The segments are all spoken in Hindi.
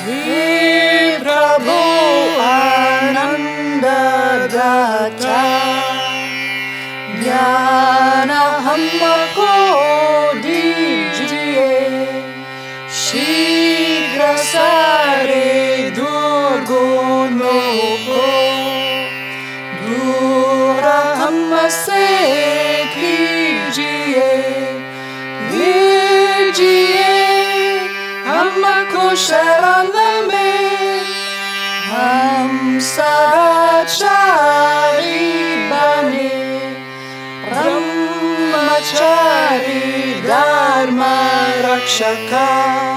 हे प्रभु आनंद दाता, ज्ञान हमको दीजिए, शीघ्र सारे दुर्गुणों को दूर हमसे कीजिए, लीजिए हमको शरण में, हम सदाचारी बने, ब्रह्मचारी धर्म रक्षका,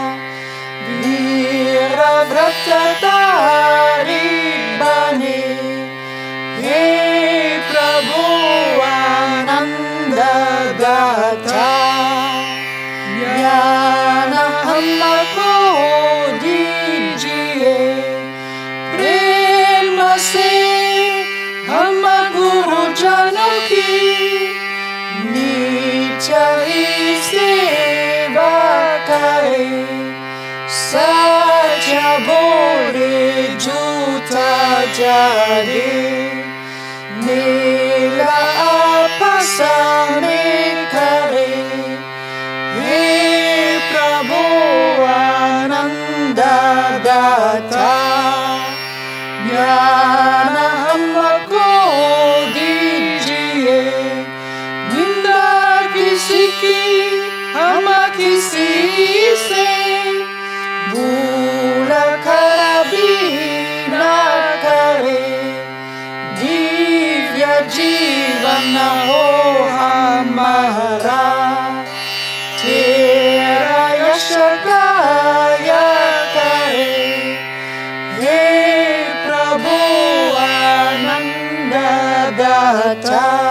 वीर व्रतधारी बने, हे प्रभु आनंद दाता, ज्ञान हमको दीजिए, प्रेम से हम गुरुजनों की निश्चय सेवा करें, सच बोले झूठा जाने, मेला आपस में करे, हे प्रभु आनंद दाता, ज्ञान हमको दीजिए, निंदा किसी की हम किसी से भूल कर भी न करे, दिव्य जीवन हो हमारा, तेरा यश गाया करे, हे प्रभु आनंद दाता।